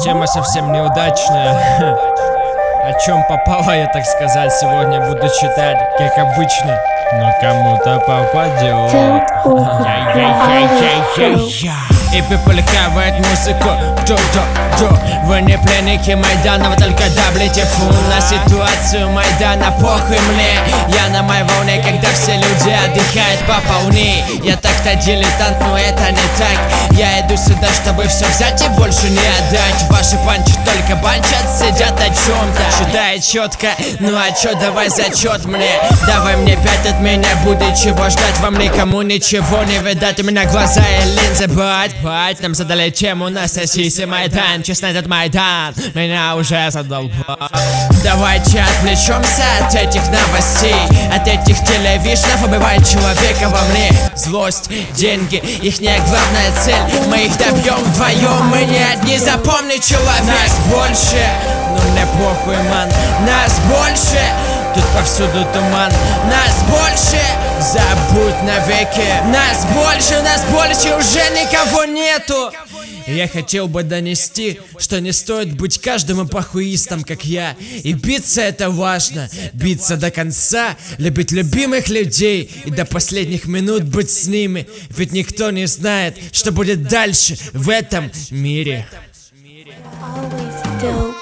Тема совсем неудачная. О чем попало, я так сказать, сегодня буду читать, как обычно. Но кому-то попадет. И приплюхивает музыку. Вы не пленники Майдана, вы только даблите фун на ситуацию Майдана. Похуй мне, я на моей волне, когда все люди отдыхают по полной. Я так-то дилетант, но это не так. Я иду сюда, чтобы все взять и больше не отдать. Ваши панчи только банчат, сидят о чем-то. Считает четко, ну а чё, давай зачет мне. Давай мне 5 от меня, будет чего ждать. Вам никому ничего не видать. У меня глаза и линзы, бать. Нам задали тему на сосисе Майдан. Честно, этот Майдан меня уже задолбал. Давайте отвлечемся от этих новостей, от этих телевишнов. Убивает человека во мне. Злость, деньги, их не главная цель. Мы их добьем вдвоем, мы не одни. Запомни, человек, нас больше. Ну мне похуй, ман, нас больше. Тут повсюду туман, нас больше. Забудь навеки, нас больше, уже никого нету. Я хотел бы донести, что не стоит быть каждым похуистом, как я. И биться это важно, биться до конца, любить любимых людей и до последних минут быть с ними. Ведь никто не знает, что будет дальше в этом мире.